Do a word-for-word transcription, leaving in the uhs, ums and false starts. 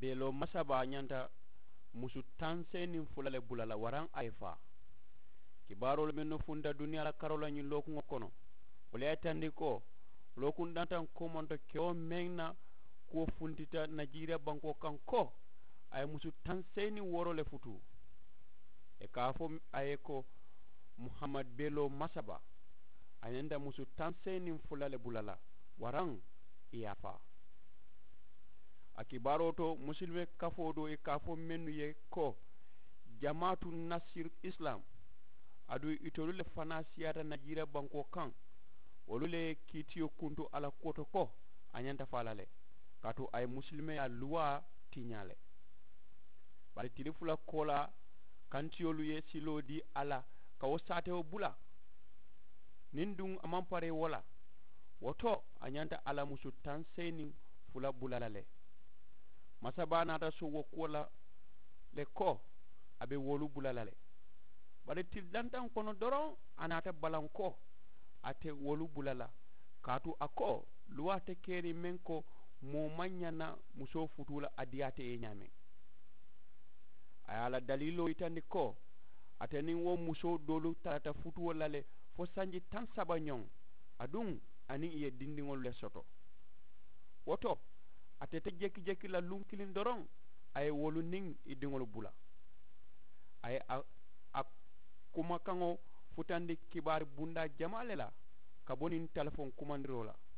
belo masaba nyanta musu tanse nin fulale bulala waran ayfa kibarol men no funda duniya la karola nyi loku ngokono wala atandi ko loku dantan ko monto kyo menna ko fundita Nigeria banko kanko ay musu tanse ni worole futu e kafo ayeko Muhammad Bello Masaba ayenda musu tanse nin fulale bulala waran iyafa akibaro to musilme kafodo e kafo mennu ye ko Jamaatu Nasir Islam adu itolule fana siyata Nigeria banko kan wolule kitiyo kuntu ala koto ko anyanta falale kato ay muslime ya luwa tinyale bari tilifula kola kantiyolu ye silo di ala kawo sate o bula nindung amampare wala woto anyanta ala musu tanseni fula bulalale masaba nata so wokola le ko abe wolu bulalale bari til dantan kono doron anata balanko ate wolu bulala katu ako luwate keri menko mo manyana muso futula adiyate e nyame ayala dalilo itandi ko ateni wo muso dolu tata futu lale fo sanji tan saba nyon adun ani iye dindingol le soto woto atete jeki jeki la lunkilin doron ay wolu ning idingol bula ay a, a kuma kango futandi kibar bunda jamale la kabonin telephone kumandirola